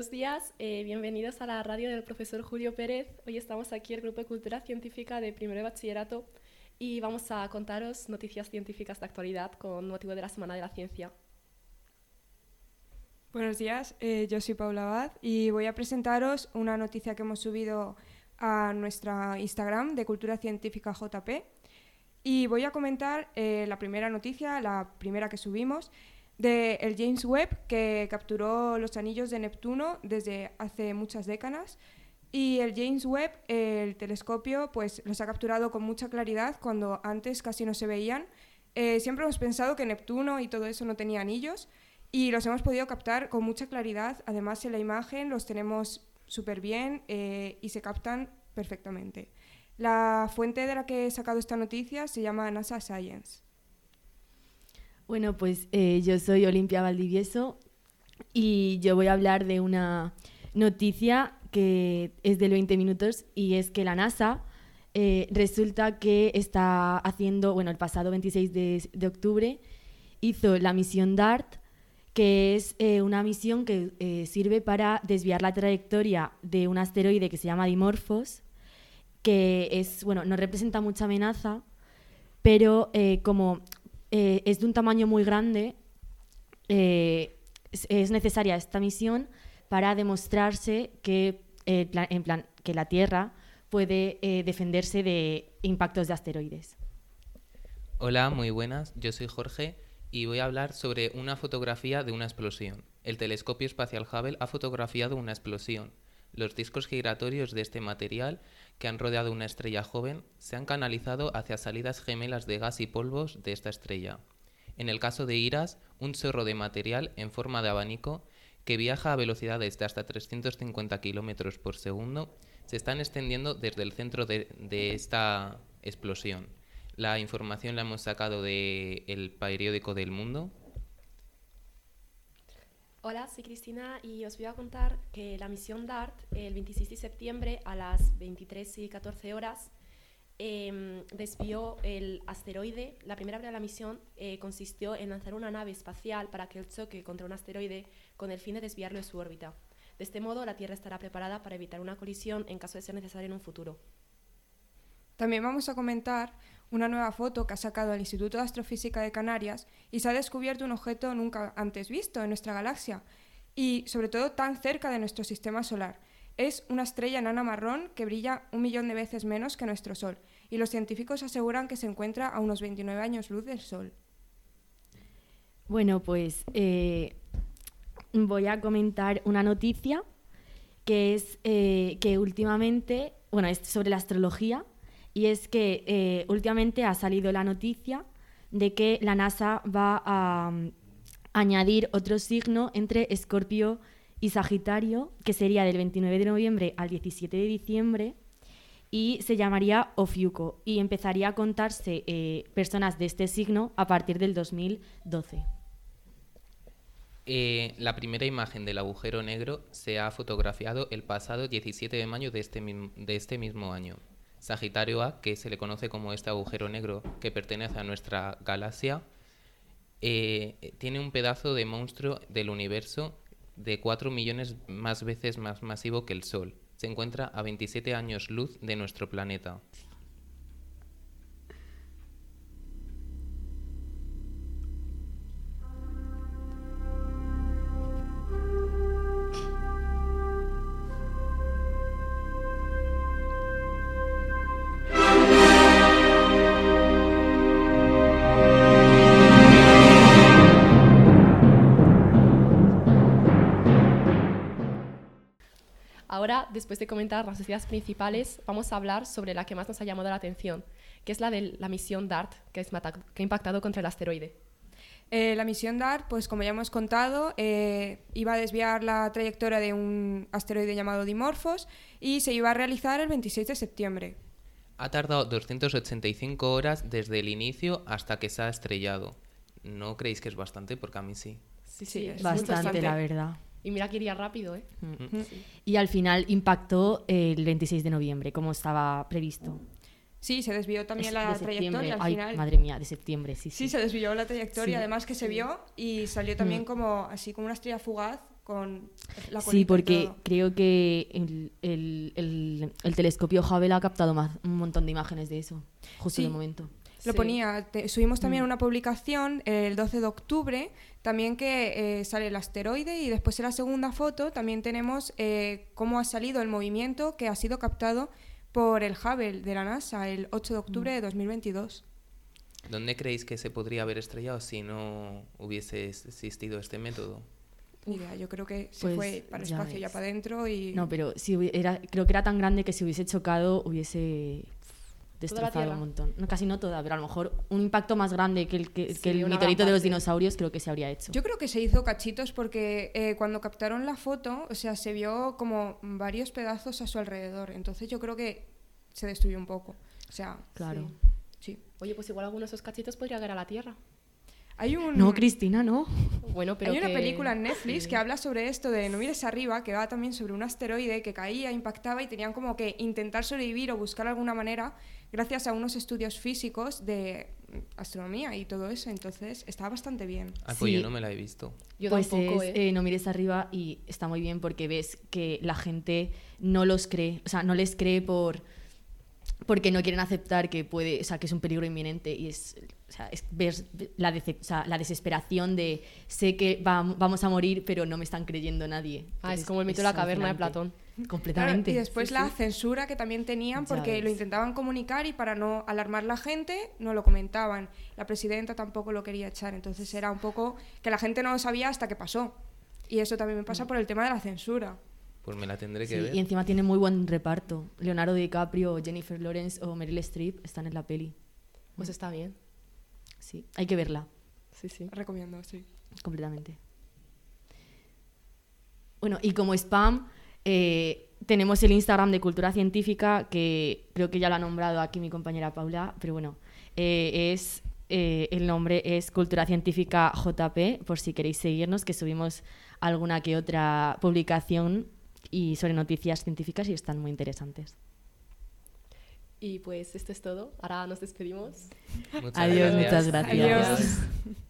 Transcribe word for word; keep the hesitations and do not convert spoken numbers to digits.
Buenos días, eh, bienvenidos a la radio del profesor Julio Pérez. Hoy estamos aquí, el Grupo de Cultura Científica de Primero de Bachillerato, y vamos a contaros noticias científicas de actualidad con motivo de la Semana de la Ciencia. Buenos días, eh, yo soy Paula Abad y voy a presentaros una noticia que hemos subido a nuestra Instagram de Cultura Científica J P. Y voy a comentar eh, la primera noticia, la primera que subimos, del James Webb, que capturó los anillos de Neptuno desde hace muchas décadas. Y el James Webb, el telescopio, pues los ha capturado con mucha claridad cuando antes casi no se veían. Eh, siempre hemos pensado que Neptuno y todo eso no tenía anillos y los hemos podido captar con mucha claridad. Además, en la imagen los tenemos súper bien eh, y se captan perfectamente. La fuente de la que he sacado esta noticia se llama NASA Science. Bueno, pues eh, yo soy Olimpia Valdivieso y yo voy a hablar de una noticia que es del veinte minutos, y es que la NASA eh, resulta que está haciendo, bueno, el pasado veintiséis de octubre hizo la misión DART, que es eh, una misión que eh, sirve para desviar la trayectoria de un asteroide que se llama Dimorphos, que es, bueno, no representa mucha amenaza, pero eh, como eh, es de un tamaño muy grande, eh, es, es necesaria esta misión para demostrarse que, eh, plan, en plan, que la Tierra puede eh, defenderse de impactos de asteroides. Hola, muy buenas, yo soy Jorge y voy a hablar sobre una fotografía de una explosión. El telescopio espacial Hubble ha fotografiado una explosión. Los discos giratorios de este material, que han rodeado una estrella joven, se han canalizado hacia salidas gemelas de gas y polvos de esta estrella. En el caso de Iras, un chorro de material en forma de abanico que viaja a velocidades de hasta trescientos cincuenta kilómetros por segundo, se están extendiendo desde el centro de, de esta explosión. La información la hemos sacado del periódico del Mundo. Hola, soy Cristina y os voy a contar que la misión DART, el veintiséis de septiembre a las veintitrés y catorce horas, eh, desvió el asteroide. La primera parte de la misión eh, consistió en lanzar una nave espacial para que él choque contra un asteroide con el fin de desviarlo de su órbita. De este modo, la Tierra estará preparada para evitar una colisión en caso de ser necesario en un futuro. También vamos a comentar una nueva foto que ha sacado el Instituto de Astrofísica de Canarias y se ha descubierto un objeto nunca antes visto en nuestra galaxia y, sobre todo, tan cerca de nuestro sistema solar. Es una estrella enana marrón que brilla un millón de veces menos que nuestro Sol y los científicos aseguran que se encuentra a unos veintinueve años luz del Sol. Bueno, pues eh, voy a comentar una noticia que es eh, que últimamente, bueno, es sobre la astrología. Y es que eh, últimamente ha salido la noticia de que la NASA va a um, añadir otro signo entre Escorpio y Sagitario, que sería del veintinueve de noviembre al diecisiete de diciembre, y se llamaría Ofiuco, y empezaría a contarse eh, personas de este signo a partir del dos mil doce. Eh, la primera imagen del agujero negro se ha fotografiado el pasado diecisiete de mayo de este, de este mismo año. Sagitario A, que se le conoce como este agujero negro que pertenece a nuestra galaxia, eh, tiene un pedazo de monstruo del universo de cuatro millones más veces más masivo que el Sol. Se encuentra a veintisiete años luz de nuestro planeta. Ahora, después de comentar las noticias principales, vamos a hablar sobre la que más nos ha llamado la atención, que es la de la misión DART, que, es mata- que ha impactado contra el asteroide. Eh, la misión DART, pues como ya hemos contado, eh, iba a desviar la trayectoria de un asteroide llamado Dimorphos y se iba a realizar el veintiséis de septiembre. Ha tardado doscientas ochenta y cinco horas desde el inicio hasta que se ha estrellado. ¿No creéis que es bastante? Porque a mí sí. Sí, Sí, es Bastante, bastante. la verdad. Y mira que iría rápido, ¿eh? Mm. Y al final impactó el veintiséis de noviembre, como estaba previsto. Sí, se desvió también Es la de septiembre. trayectoria al Ay, final. madre mía, de septiembre, sí, sí. Sí, se desvió la trayectoria, Sí. además que se vio y salió también Mm. como así como una estrella fugaz con la colita Sí, y porque todo. creo que el, el- el- el telescopio Hubble ha captado más, un montón de imágenes de eso, justo Sí. de momento. Lo Sí. ponía, te- subimos también Mm. una publicación el doce de octubre, también que eh, sale el asteroide y después en la segunda foto también tenemos eh, cómo ha salido el movimiento que ha sido captado por el Hubble de la NASA el ocho de octubre de dos mil veintidós. ¿Dónde creéis que se podría haber estrellado si no hubiese existido este método? Ni idea, yo creo que se Pues fue para el ya espacio, ya ves. para adentro y... No, pero si hubi- era, creo que era tan grande que si hubiese chocado hubiese destrozado Tierra? un montón. No, casi no toda, pero a lo mejor un impacto más grande que el, que, Sí, que el una meteorito gran de los parte. dinosaurios creo que se habría hecho. Yo creo que se hizo cachitos porque eh, cuando captaron la foto, o sea, se vio como varios pedazos a su alrededor. Entonces yo creo que se destruyó un poco. O sea, Claro. sí. Oye, pues igual alguno de esos cachitos podría caer a la Tierra. Hay un... No, Cristina, no. Bueno, pero Hay una que- película en Netflix sí. que habla sobre esto de No mires arriba, que va también sobre un asteroide que caía, impactaba y tenían como que intentar sobrevivir o buscar alguna manera gracias a unos estudios físicos de astronomía y todo eso. Entonces está bastante bien. Ah, pues Sí. yo no me la he visto. Yo Pues tampoco, es, ¿eh? eh, no mires arriba y está muy bien porque ves que la gente no los cree, o sea, no les cree por porque no quieren aceptar que puede, o sea, que es un peligro inminente y es, o sea, es ver la, dece- o sea, la desesperación de sé que va- vamos a morir pero no me están creyendo nadie. Ah, es Entonces, como el mito de la caverna de alucinante. Platón. Completamente. Claro, y después Sí, la sí. censura que también tenían Ya porque ves. lo intentaban comunicar y para no alarmar la gente no lo comentaban. La presidenta tampoco lo quería echar, entonces era un poco que la gente no lo sabía hasta que pasó. Y eso también me pasa por el tema de la censura. Pues me la tendré que Sí, ver. y encima tiene muy buen reparto. Leonardo DiCaprio, Jennifer Lawrence o Meryl Streep están en la peli. Pues está bien. Sí, hay que verla. Sí, sí. Recomiendo, sí. Completamente. Bueno, y como spam, eh, tenemos el Instagram de Cultura Científica, que creo que ya lo ha nombrado aquí mi compañera Paula, pero bueno, eh, es, eh, el nombre es Cultura Científica J P, por si queréis seguirnos, que subimos alguna que otra publicación y sobre noticias científicas y están muy interesantes. Y pues esto es todo. Ahora nos despedimos. Muchas Adiós, gracias. muchas gracias. Adiós.